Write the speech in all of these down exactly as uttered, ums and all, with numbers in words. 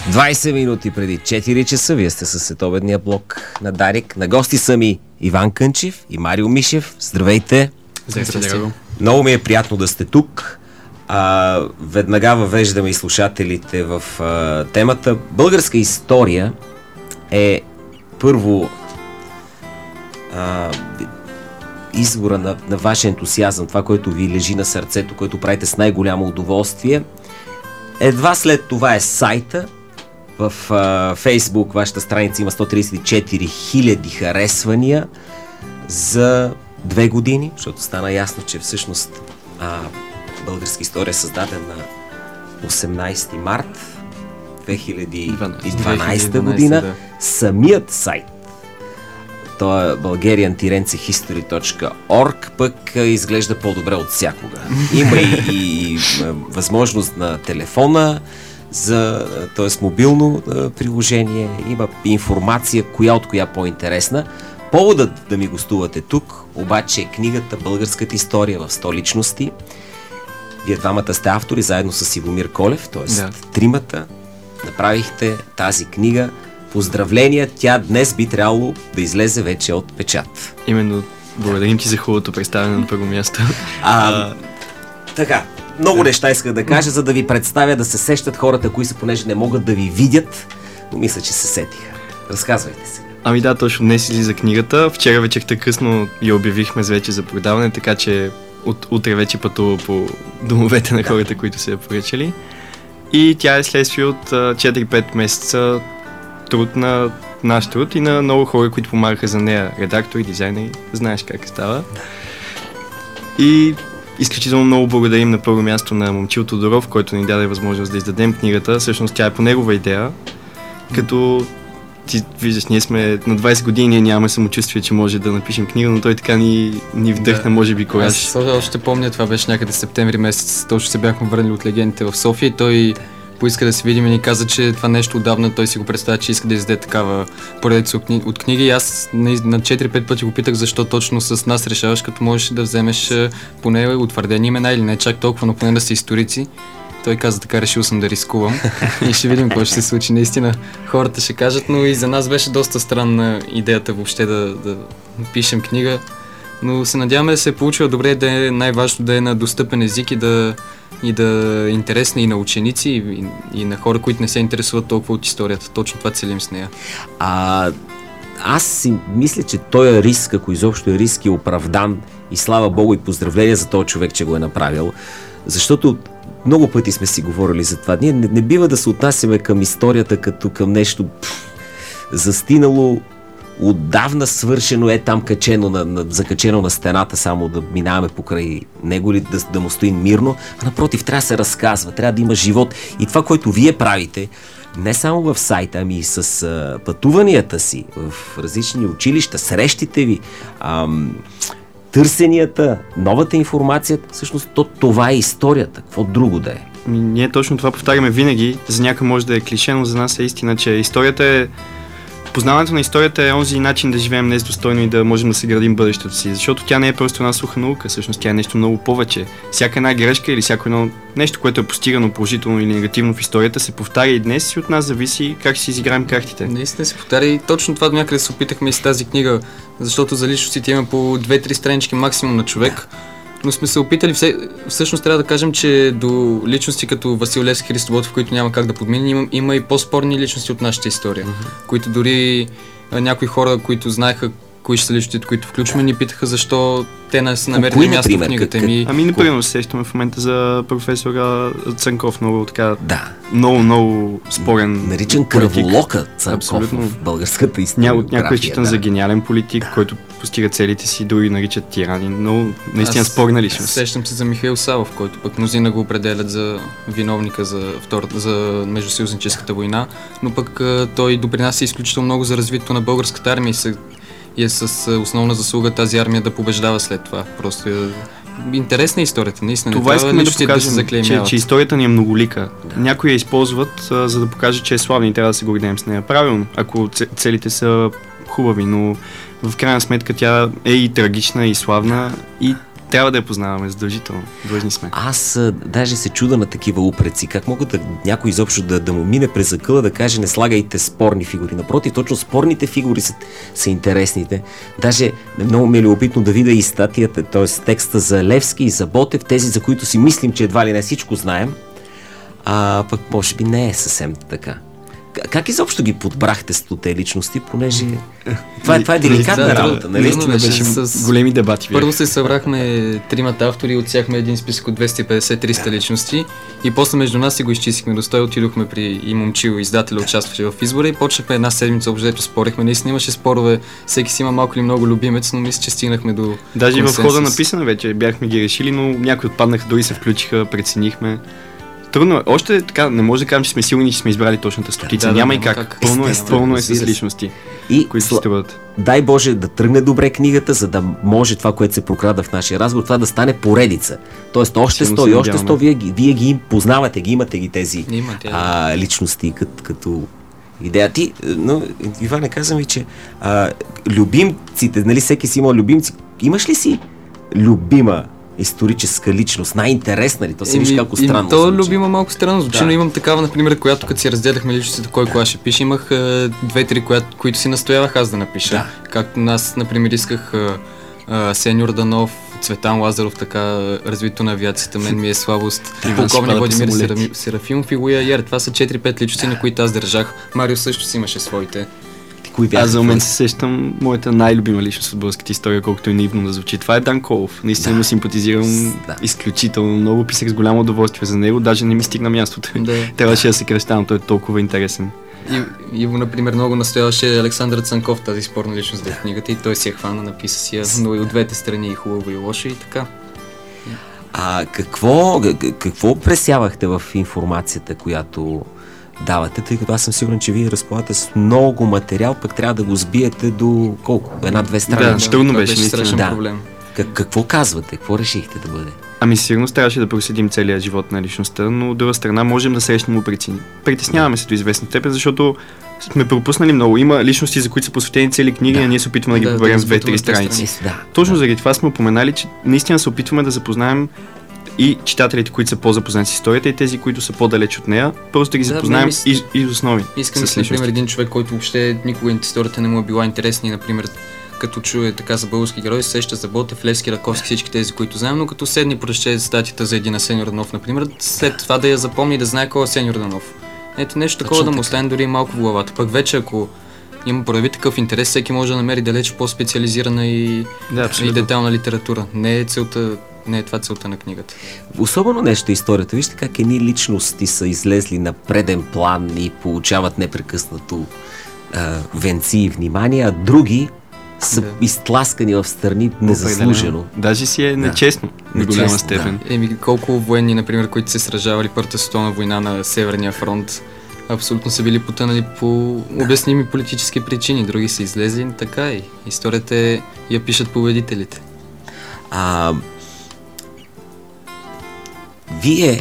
двайсет минути преди четири часа, вие сте със следобедния блок на Дарик. На гости са ми Иван Кънчев и Марио Мишев. Здравейте! Здравейте! Много ми е приятно да сте тук. А, веднага въвеждаме и слушателите в а, темата. Българска история е първо а, извора на, на вашия ентусиазъм, това, което ви лежи на сърцето, което правите с най-голямо удоволствие. Едва след това е сайта. В а, Фейсбук вашата страница има сто трийсет и четири хиляди харесвания за две години, защото стана ясно, че всъщност а, българска история е създадена на осемнайсети март две хиляди и дванайсета година. Да. Самият сайт, то е bulgarian tirense history точка org, пък изглежда по-добре от всякога. Има и, и, и възможност на телефона, за, т.е. мобилно а, приложение, има информация, коя от коя по-интересна. Поводът да ми гостувате тук, обаче е книгата "Българската история в сто личности". Вие двамата сте автори, заедно с Ивомир Колев, т.е. да. тримата направихте тази книга. Поздравления, тя днес би трябвало да излезе вече от печат. Именно, благодарим ти за хубавото представяне на първо място. А, а... Така, много неща исках да кажа, за да ви представя, да се сещат хората, които са, понеже не могат да ви видят, но мисля, че се сетиха. Разказвайте се. Ами да, точно днес излиза книгата. Вчера вечерта късно я обявихме вече за продаване, така че от, утре вече пътува по домовете на хората, които се я поръчали. И тя е следствие от четири-пет месеца труд на наш труд и на много хора, които помагаха за нея. Редактори, дизайнери, знаеш как става. И изключително много благодарим на първо място на Момчил Тодоров, който ни даде възможност да издадем книгата. Всъщност тя е по негова идея, като ти виждаш, ние сме на двайсет години, ние нямаме самочувствие, че може да напишем книга, но той така ни, ни вдъхна, да. Може би, кораж. Аз още помня, това беше някъде септември месец, точно се бяхме върнали от легендите в София и той поиска да се видим и ни каза, че това нещо отдавна той си го представя, че иска да издаде такава поредица от книги. И аз на четири-пет пъти го питах защо точно с нас решаваш, като можеш да вземеш поне утвърдени имена или не чак толкова, но поне да са историци. Той каза така, решил съм да рискувам и ще видим какво ще се случи. Наистина хората ще кажат, но и за нас беше доста странна идеята въобще да, да пишем книга. Но се надяваме да се е получила добре, да е най-важно да е на достъпен език и да, и да е интересна и на ученици, и, и на хора, които не се интересуват толкова от историята. Точно това целим с нея. А, аз си мисля, че този риск, ако изобщо е риск, е оправдан и слава Богу и поздравления за този човек, че го е направил. Защото много пъти сме си говорили за това. Ние не, не бива да се отнасяме към историята като към нещо пфф, застинало, отдавна свършено, е там качено на, на, закачено на стената, само да минаваме покрай него или да, да му стоим мирно, а напротив, трябва да се разказва, трябва да има живот. И това, което вие правите, не само в сайта, ами и с а, пътуванията си в различни училища, срещите ви, ам, търсенията, новата информация, всъщност то, това е историята. Какво друго да е? Ние точно това повтаряме винаги. За някой може да е клише, но за нас е истина, че историята е познаването на историята е онзи начин да живеем днес достойно и да можем да се градим бъдещето си, защото тя не е просто една суха наука, всъщност тя е нещо много повече. Всяка една грешка или всяко едно нещо, което е постигано положително или негативно в историята, се повтаря и днес и от нас зависи как си изиграем картите. Наистина се повтаря и точно това до някъде се опитахме и с тази книга, защото за личностите има по две-три странички максимум на човек. Но сме се опитали, всъщност трябва да кажем, че до личности като Васил Левски, Христо Ботев, които няма как да подминем, има, има и по-спорни личности от нашата история, uh-huh. които дори а, някои хора, които знаеха кои ще са личностите, които включваме, ни питаха защо те не са намерили място в книгата ми. Ами, например, се сещаме в момента за професора Цанков, много така, да. много, много спорен. Наричан кръволока Цанков в българската история. Ня, някой е считан да. за гениален политик, да. който постига целите си, други наричат тирани, но наистина спорна личност. Сещам се за Михаил Савов, който пък мнозина го определят за виновника за, втората, за междусъюзническата война, но пък той допринася изключително много за развитието на българската армия и се и е с основна заслуга тази армия да побеждава след това. Просто е интересна историята, наистина. Това искаме да покажем, да че, че историята ни е многолика. Да. Някои я използват, а, за да покажат, че е славна и трябва да се гордеем с нея. Правилно, ако целите са хубави, но в крайна сметка тя е и трагична, и славна, и трябва да я познаваме задължително. Длъжни сме. Аз а, даже се чуда на такива упреци. Как могат да, някой изобщо да, да му мине през акъла да каже не слагайте спорни фигури. Напротив, точно спорните фигури са, са интересните. Даже много ми е любопитно да видя и статията, т.е. текста за Левски и за Ботев, тези за които си мислим, че едва ли не всичко знаем, а пък може би не е съвсем така. Как изобщо ги подбрахте с те личности, понеже това, е, това е деликатна да, работа, нали? Наистина беше с... големи дебати. Първо се събрахме тримата автори, отсяхме един списък от двеста и петдесет до триста личности и после между нас си го изчистихме. До стой отидохме при и Момчил, издателя, участваше в избора и почнахме една седмица, общо спорихме. Наистина имаше спорове, всеки си има малко или много любимец, но мисля, че стигнахме до даже консенсус. И в хода написано вече бяхме ги решили, но някои отпаднаха, дори се включиха, преценихме. Трудно е. Още така не може да кажем, че сме сигурни, че сме избрали точната стотица. Да, да, няма да, и как. как. Пълно е, Естествено, пълно е с разбира се. личности, И които сла- ще бъдат. дай Боже да тръгне добре книгата, за да може това, което се прокрада в нашия разговор, това да стане поредица. Тоест още Силно сто се и още надяваме. сто, вие, ги- вие ги познавате, ги имате ги тези Има, тя, а, личности като, като идея. Ти, но Иване, каза ми, че а, любимците, нали всеки си има любимци. Имаш ли си любима историческа личност? Най-интересна ли? То си виж колко странно То звучи. любима малко странно звучи, Да. но имам такава, например, която като си разделяхме личностите, кой кога ще пише, имах е, две-три, коя, които си настоявах аз да напиша. Да. Както аз, например, исках е, е, Сеньор Данов, Цветан Лазаров, така развито на авиацията, мен ми е слабост. Иван Полковник Спада по Владимир самолети. Серафим- Серафимов и Луя Яр. Това са четири-пет личности, на които аз държах. Марио също си имаше своите. Кои бяха Аз за момент твоите? се сещам моята най-любима личност от българската история, колкото и наивно да звучи. Това е Дан Колов. Наистина Да. му симпатизирам Да. изключително много. Писах с голямо удоволствие за него. Даже не ми стигна мястото. Да. Трябваше да се кръщавам, той е толкова интересен. И, Иво, например, много настояваше Александър Цанков, тази спорна личност в книгата и той си е хвана, написа си я, но и от двете страни и хубаво и лошо и така. А какво, к- какво пресявахте в информацията, която давате, тъй като аз съм сигурен, че вие разполагате с много материал, пък трябва да го сбиете до колко? Една-две Да, страници. ще- трудно това беше, наистина. страшен Да. проблем. Как, какво казвате? Какво решихте да бъде? Ами сигурно трябваше да проследим целия живот на личността, но от друга страна можем да срещнем упреци. Притесняваме се до известна степен, защото сме пропуснали много. Има личности, за които са посветени цели книги, Да. а ние се опитваме да, Да, ги да поберем ги в две-три сбутаме в две страници. страници. Да. Точно да. заради това сме упоменали, че наистина се опитваме да запознаем и читателите, които са по-запознати с историята, и тези, които са по-далеч от нея, просто да ги Да, запознаем мен и, и основи. Искам, с например, личностите. един човек, който въобще никога историята не му е била интересна и, например, като чуе така за български герои, се сеща за Ботев, Левски, Раковски, всички тези, които знаем, но като седни прочете статията за един Сеньор Данов, например, след това да я запомни и да знае кой е Сеньор Данов. Ето нещо такова Точно да му така. остане дори малко в главата. Пък вече, ако има прояви такъв интерес, всеки може да намери далеч по-специализирана и, Да, и абсолютно. детайлна литература. Не е целта, не е това целта на книгата. Особено нещо е историята. Вижте как едни личности са излезли на преден план и получават непрекъснато а, венци и внимание, а други са Да. изтласкани в страни незаслужено. Даже си е нечестно, в голяма Нечестно, степен. Еми, колко военни, например, които се сражавали Първата световна война на Северния фронт, абсолютно са били потънали по обясними политически причини. Други са излезли, така и историята е, я пишат победителите. А, вие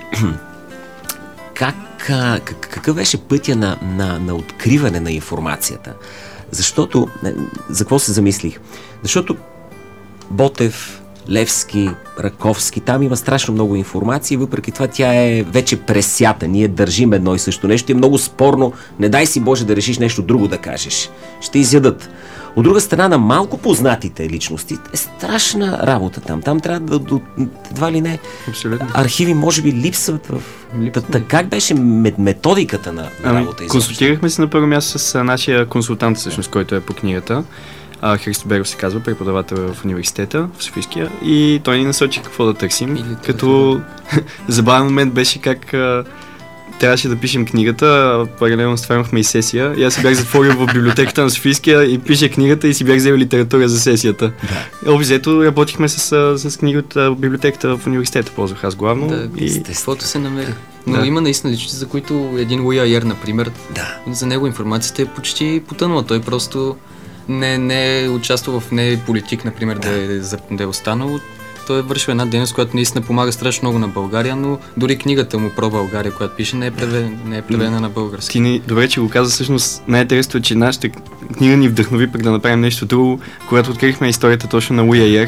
как, а, как, какъв беше пътя на, на, на откриване на информацията? Защото, е, за какво се замислих? Защото Ботев, Левски, Раковски, там има страшно много информация и въпреки това тя е вече пресята. Ние държим едно и също нещо и е много спорно. Не дай си Боже да решиш нещо друго да кажеш. Ще изядат. От друга страна, на малко познатите личности е страшна работа там. Там трябва да, да едва ли не, Абсолютно. архиви може би липсват в... Липсват. Та, та, как беше мет- методиката на, на Ами, работа? изобщо? консултирахме се на първо място с а, нашия консултант, всъщност, който е по книгата. А, Христо Беров се казва, преподавател в университета, в Софийския, и той ни насочи какво да търсим. Или това Като забавен момент беше как а, трябваше да пишем книгата, а паралелно с това имахме и сесия. И аз се бях затворил в библиотеката на Софийския и пише книгата и си бях взел литература за сесията. Да. Общо работихме с, а, с книги от а, библиотеката в университета, ползвах аз главно. Да, и... каквото се намери. Но Да. има наистина личности, за които един Луя Яр, например, Да. за него информацията е почти потънала. Той просто не, не е участвал в не е политик, например, да, е, за- да е останал. Той е вършил една дейност, която наистина помага страшно много на България, но дори книгата му про България, която пише, не е преведена, не е преведена на български. Ти ни, добре, че го каза, всъщност най-интересното е, че нашата книга ни вдъхнови пък да направим нещо друго. Когато открихме историята точно на Луя Яр,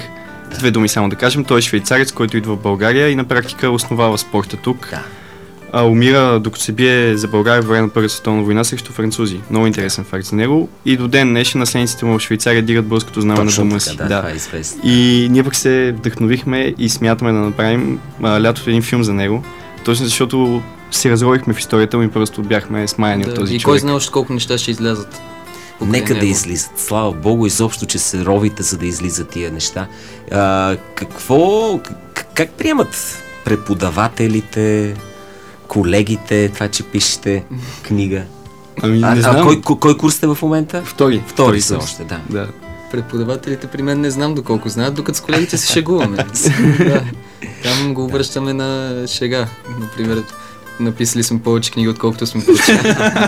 Две думи само да кажем, той е швейцарец, който идва в България и на практика основава спорта тук. Да. А, умира докато се бие за България по време на Първата световна война срещу французи. Много интересен факт за него. И до ден днешен наследниците му в Швейцария дигат българското знаме на дома си. Да, да. Това е известно. И ние пък се вдъхновихме и смятаме да направим а, лятото един филм за него. Точно защото си разровихме в историята му и просто бяхме смаяни Да, от този и човек. кой знае още колко неща ще излязат. покрай Нека да него. излизат. Слава Богу, изобщо, че се ровите, за да излизат тия неща. А, какво, к- как приемат преподавателите, колегите, това, че пишете книга? Ами, А, не а знам. кой, кой, кой курс сте в момента? Втори. Втори са курс. още, да. Да. Преподавателите при мен не знам доколко знаят, докато с колегите се шегуваме. Да. Там го обръщаме на шега. Например, написали сме повече книги, отколкото сме прочели.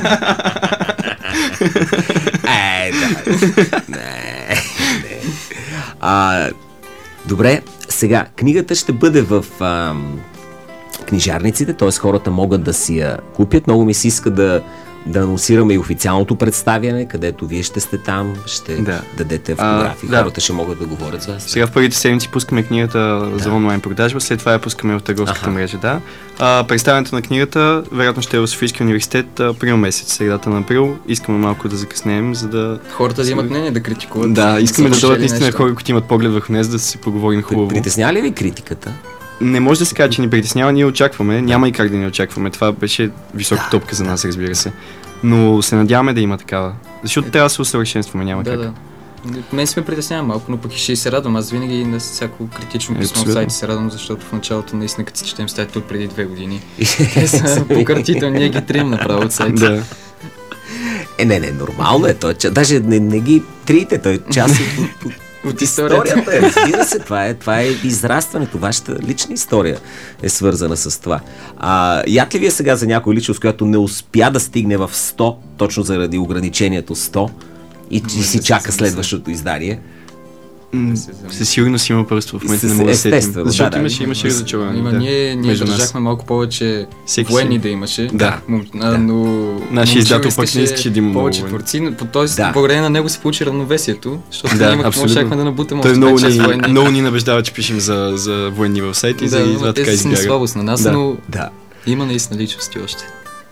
Е, да. Не, не. А, добре, сега, книгата ще бъде в ам, книжарниците, т.е. хората могат да си я купят. Много ми се иска да, да анонсираме и официалното представяне, където вие ще сте там, ще Да. дадете автографи, А, да. хората ще могат да говорят с вас. Сега в първите седмици пускаме книгата за онлайн продажба, след това я пускаме в търговската Аха. мрежа. Да. А, представянето на книгата вероятно ще е в Софийския университет април месец, средата на април. Искаме малко да закъснеем, за да... Хората да имат мнение, да критикуват. Да, искаме да са дойдат прочели наистина нещо. хора, които имат поглед върху нас, да си поговорим хубаво. Притеснява ли ви критиката? Не може да се каже, че ни притеснява, ние очакваме, няма и как да ни очакваме. Това беше висока Да, топка за нас, разбира се. Но се надяваме да има такава. Защото трябва да се усъвършенстваме, няма Да, как. да. Мен се ме притеснява малко, но пък и ще се радвам. Аз винаги на всяко критично писмо в Абсолютно. сайта се радвам, защото в началото наистина, като си четем статите от преди две години, те са пократителни, ние ги трием направо от сайта. Да. Е, не, не, нормално е. Той, че- даже не, не ги трите, той е част от, от, От историята. историята е, разбира се, това е, това е израстването, вашата лична история е свързана с това. А, яд ли вие сега за някой личност, която не успя да стигне в сто, точно заради ограничението сто, и че Може си да се чака замисля. следващото издание? М, се замисля. Със сигурност има просто в момента С- не мога да сетим. естествено, да, Защото да. имаше, имаше Има- разочарование. Има, да. ние, ние Между нас. държахме малко повече Всеки военни си. да имаше. Да. М, а, но Нашия момчил издател пък искаше не искаше да има много повече военни. творци. но по- Тоест, Да. благодарение на него се получи равновесието, защото Да, ние имахме, абсолютно. можехме да набутаме Той още много пет-шест ни, военни. много ни набеждава, че пишем за, за военни в сайта и за Да, и но това така те са на избяга. слабост на нас, Да. но Да. има наистина личности още.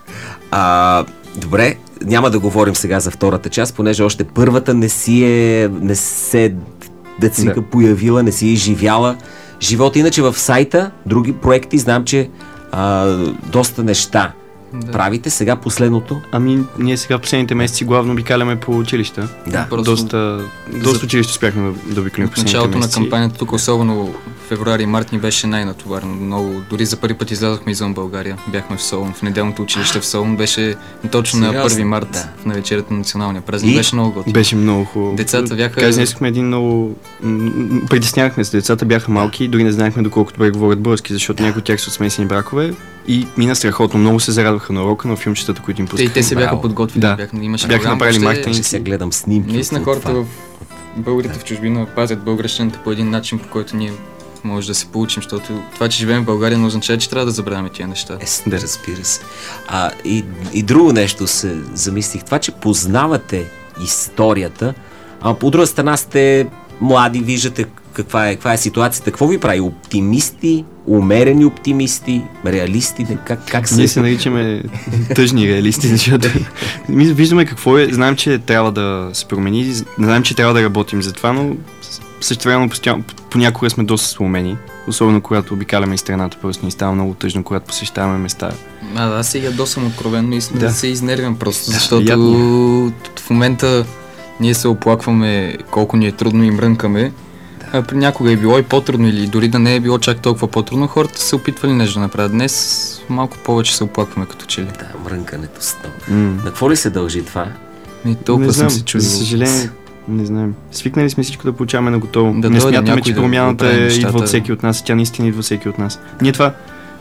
А, добре, няма да говорим сега за втората част, понеже още първата не си е, не се децика Да. появила, не си е изживяла живота. Иначе в сайта, други проекти, знам, че а, доста неща Да. правите. Сега последното. Ами, ние сега в последните месеци главно обикаляме по училища. Да. Просто Доста, доста училища успяхме да, да обиколим в От последните началото на месеци. кампанията, тук особено февруари и март ни беше най-натоварно. Много, дори за първи път излязохме извън България. Бяхме в Солун, в неделното училище в Солун. Беше точно на Сериозно? първи март, Да. в навечерието на националния празник. И? Беше много готино. Беше много хубаво. Децата бяха- Така изнесохме един много... м, м, Притеснявахме се, децата бяха малки, дори не знаехме доколко добре говорят български, защото някои от тях са от смесени бракове и мина страхотно. Много се зарадваха на урока, на филмчетата, които им Те, пускаха. и те се бяха Браво. подготвили. Да. Бяха, имаше Бяха програма. направили Въобще, маркетинг. Ще сега гледам снимки. Наистина от хората това. в българите в чужбина пазят българщината по един начин, по който ние може да се получим, защото това, че живеем в България, не означава, че трябва да забравяме тия неща. Е, да, разбира се. А, и, и друго нещо се замислих. Това, че познавате историята, а по друга страна сте млади, виждате каква е, каква е ситуацията. Какво ви прави? Оптимисти, умерени оптимисти, реалисти? Не, Как, как се... Ние се наричаме тъжни реалисти, защото ми виждаме какво е, знаем, че трябва да се промени, знаем, че трябва да работим за това, но същевременно постоянно, понякога сме доста сломени, особено когато обикаляме из страната, просто ни става много тъжно, когато посещаваме места. А, да, аз сега досъм откровенно и да. Да. се изнервям просто, Да, защото приятно в момента ние се оплакваме колко ни е трудно и мрънкаме. А при някога е било и по-трудно или дори да не е било чак толкова по-трудно, хората са опитвали нещо да направят. Днес малко повече се оплакваме като че ли. Да, мрънкането с това. М. На какво ли се дължи това? И толкова не съм знам, се чудил. за съжаление, не знаем. Свикнали сме всичко да получаваме на готово. Да не дойде смятаме, някой че да промяната оправи е, нещата. идва от всеки от нас. Тя наистина идва от всеки от нас. Ние това,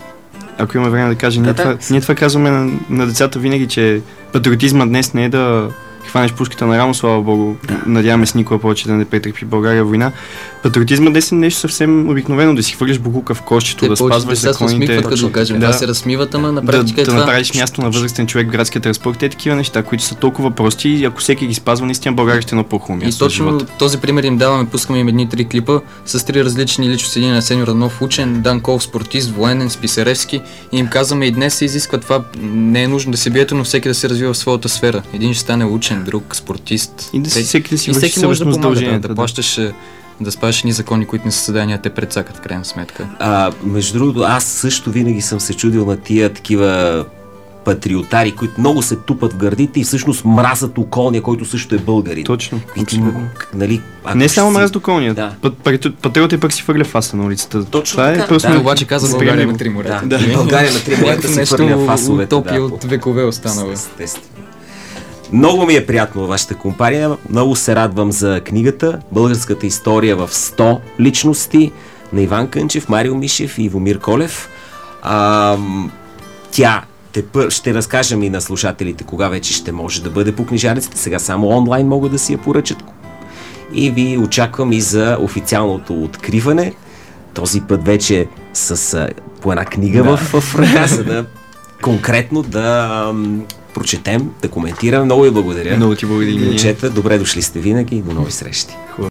ако има време да кажем, ние, Да, това, да. ние това казваме на, на децата винаги, че патриотизма днес не е да хванем хванеш пушката на рамо, слава богу. Надяваме се никога повече да не претърпи България война. Патриотизма днес е нещо съвсем обикновено, да си хвърлиш боклука в кошчето, Те да спазваш законите. Като да кажем, да, да се разсмиват, ама на да, практика е да това. направиш място на възрастен човек в градския транспорт, е такива неща, които са толкова прости и ако всеки ги спазва, наистина България ще е на по-хубаво място. И точно този пример им даваме, пускаме им едни-три клипа с три различни личности. Един на Сеньор Раднов, учен, Данков, спортист, военен, Списаревски, и им казваме, и днес се изисква това, не е нужно да се биете, но всеки да се развива в своята сфера. Един ще стане учен, друг спортист. И да си, всеки да си и всеки може да помага, да, да да. плащаш, да спаш ни закони, които не са създадени, те предсакат в крайна сметка. А, между другото, аз също винаги съм се чудил на тия такива патриотари, които много се тупат в гърдите и всъщност мразят околния, който също е българин. Точно. Нали, не само мразят околния. Да. Патриот е пък си фърля фаса на улицата. Точно това така. Е просто да, обаче каза България на три морета. Да, да. България на три морета си фърля фасовете. Утопия от векове останала. Естествено. Много ми е приятно във вашата компания. Много се радвам за книгата Българската история в сто личности на Иван Кънчев, Марио Мишев и Ивомир Колев. А, тя те пър... ще разкажем и на слушателите кога вече ще може да бъде по книжарниците. Сега само онлайн могат да си я поръчат. И ви очаквам и за официалното откриване. Този път вече с а, по една книга да. в, в ръка, за да конкретно да ам, прочетем, да коментираме. Много ви благодаря. Много ти благодаря. Момчета, добре дошли сте винаги и до нови срещи.